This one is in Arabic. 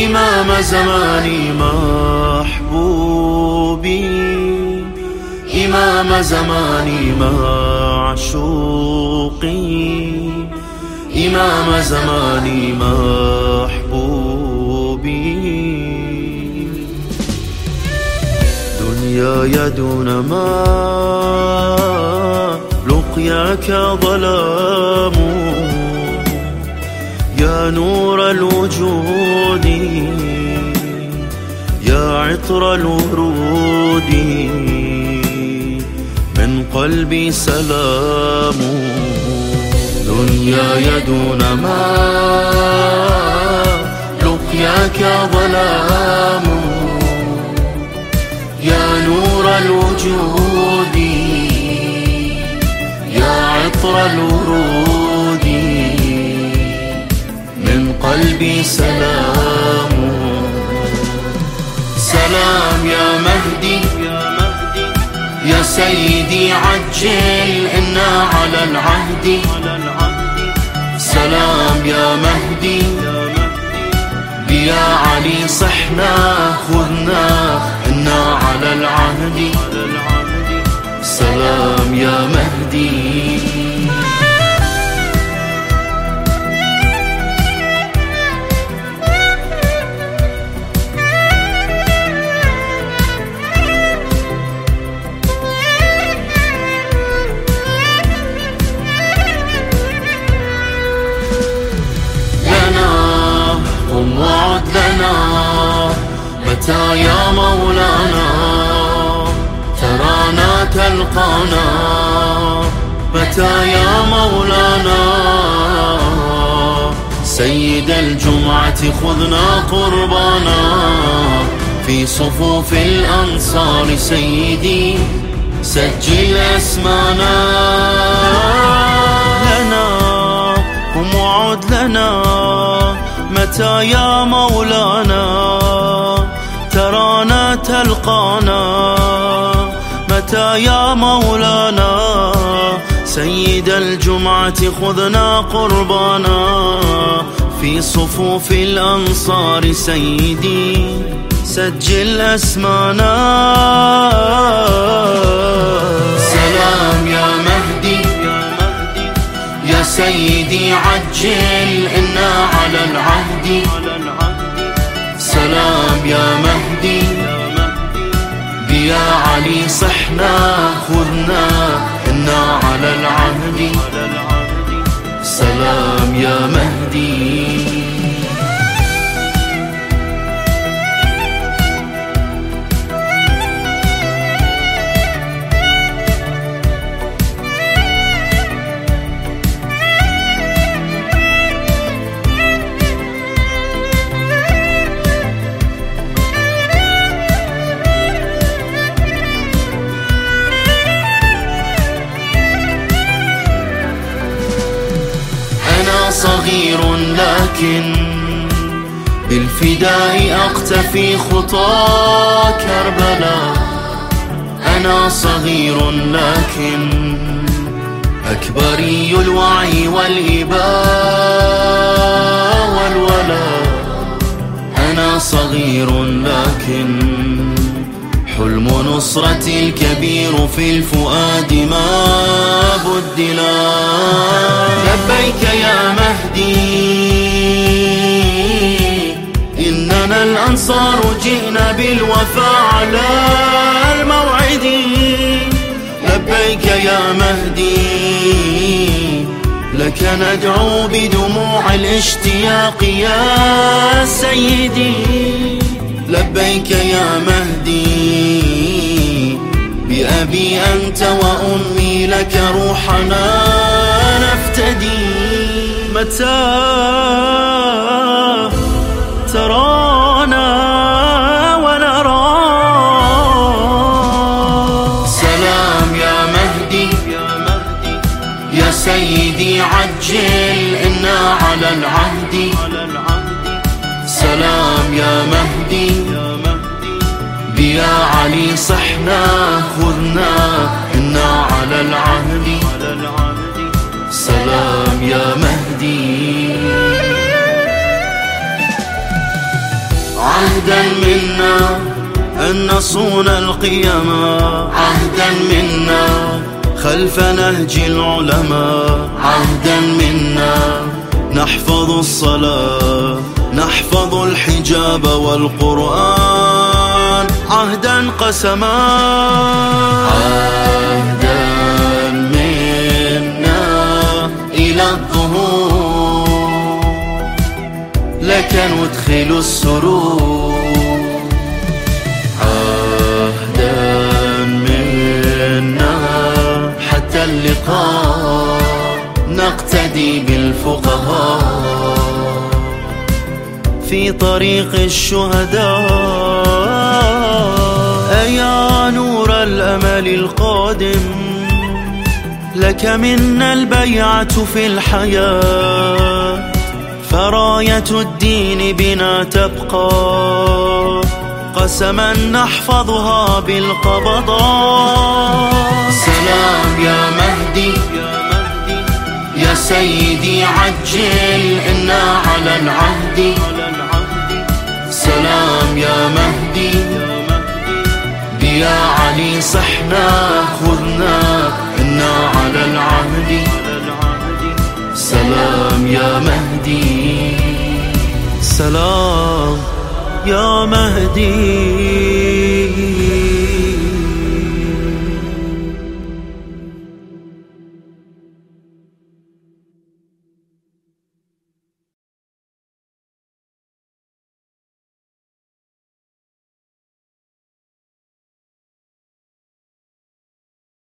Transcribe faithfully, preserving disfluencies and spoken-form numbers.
إمام زماني محبوبي، إمام زماني معشوقي، إمام زماني محبوبي. دنياي دون ما لقياك ظلام، يا نور الوجود يا عطر الورود، من قلبي سلام. دنياي دون ما لقياك ظلام، يا نور الوجود يا عطر الورود، من قلبي سلام. سلام يا مهدي يا سيدي عجل إنا على العهد. سلام يا مهدي يا علي صحنا خذنا إنا على العهد. سلام يا مهدي. متى يا مولانا ترانا تلقانا، متى يا مولانا سيد الجمعة خذنا قربانا، في صفوف الأنصار سيدي سجل أسمانا. لنا قم وعد لنا متى يا مولانا ترانا تلقانا، متى يا مولانا سيد الجمعة خذنا قربانا، في صفوف الأنصار سيدي سجل أسمانا. سلام يا مهدي يا سيدي عجل إنا على العهد. سلام يا مهدي يا علي صحنا خذنا إنا على العهد. سلام يا مهدي. صغير لكن بالفداء أقتفي خطى كربلاء. أنا صغير لكن أكبري الوعي والإباء والولاء. أنا صغير لكن حلم نصرتي الكبير في الفؤاد ما بدلا. لبيك يا مهدي إننا الأنصار جئنا بالوفاء على الموعد. لبيك يا مهدي لك ندعو بدموع الاشتياق يا سيدي. لبيك يا مهدي بأبي أنت وأمي لك روحنا نفتدي. متى ترانا ونرى. سلام يا مهدي يا سيدي عجل إنا على العهد. سلام يا مهدي يا علي صحنا خذنا إنا على العهد. سلام يا مهدي. عهدا منا أن نصون القيامة، عهدا منا خلف نهج العلماء، عهدا منا نحفظ الصلاة، نحفظ الحجاب والقرآن، عهدا قسما، عهدا منا إلى الظهور، لك ندخل السرور، عهدا منا حتى اللقاء نقتدي بالفقهاء في طريق الشهداء. يا نور الأمل القادم، لك منا البيعة في الحياة، فراية الدين بنا تبقى، قسما نحفظها بالقبضاء. سلام يا مهدي يا سيدي عجل، إنا على العهد. سلام يا مهدي يا علي صحنا خذنا، إنا على العهد. سلام يا مهدي، سلام يا مهدي.